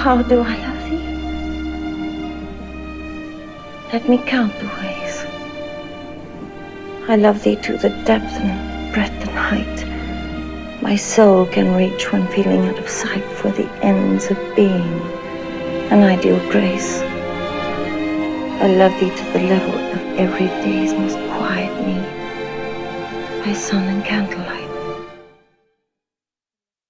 How do I love thee? Let me count the ways. I love thee to the depth and breadth and height my soul can reach when feeling out of sight for the ends of being, an ideal grace. I love thee to the level of every day's most quiet need, by sun and candlelight.